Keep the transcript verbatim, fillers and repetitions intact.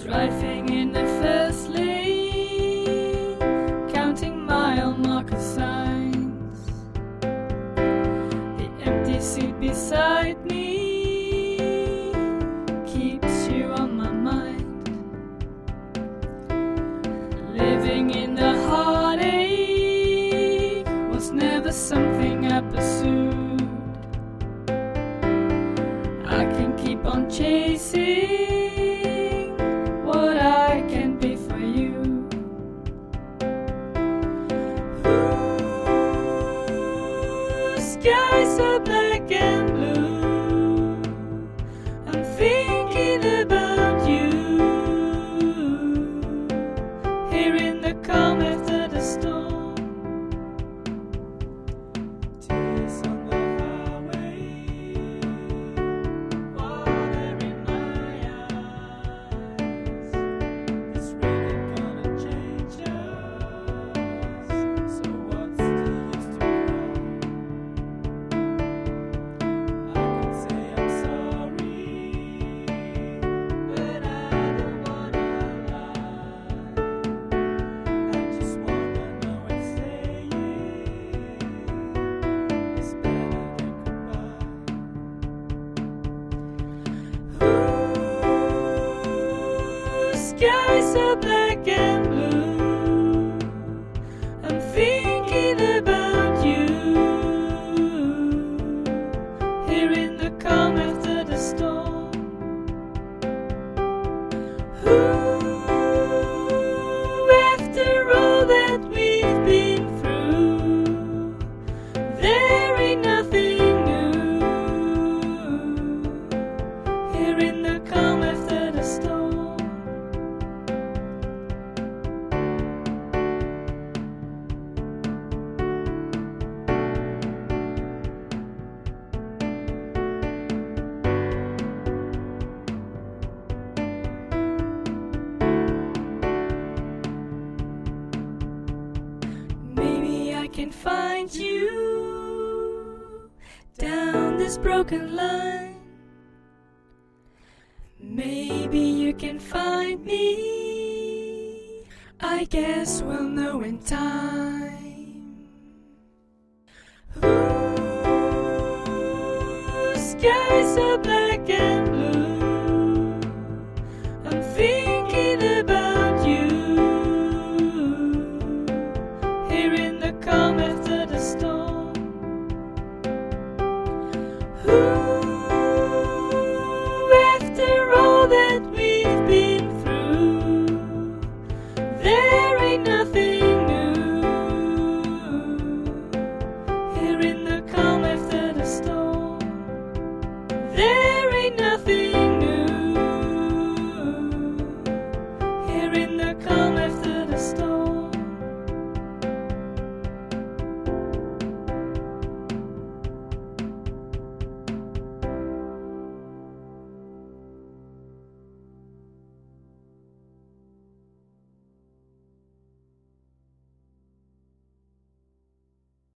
Driving in the fast lane, counting mile marker signs. The empty seat beside me keeps you on my mind. Living in the heartache was never something I pursued. I can keep on chasing what I can be for you. Ooh, skies are black and blue. I'm thinking about you. Here in the calm after the storm. Tears on the highway, water in my eyes. It's really gonna change us. So what's the use to cry? I could say I'm sorry, but I don't wanna lie. I just wanna know if saying is better than goodbye. Ooh, skies are black and blue. I'm thinking about you. Here in the calm after the storm. Ooh, after all that we've been through, there ain't nothing new. Here in the calm after the storm. Maybe I can find you down this broken line. Maybe you can find me. I guess we'll know in time. Ooh, skies are black and blue. I'm thinking about you. Here in the calm after the storm.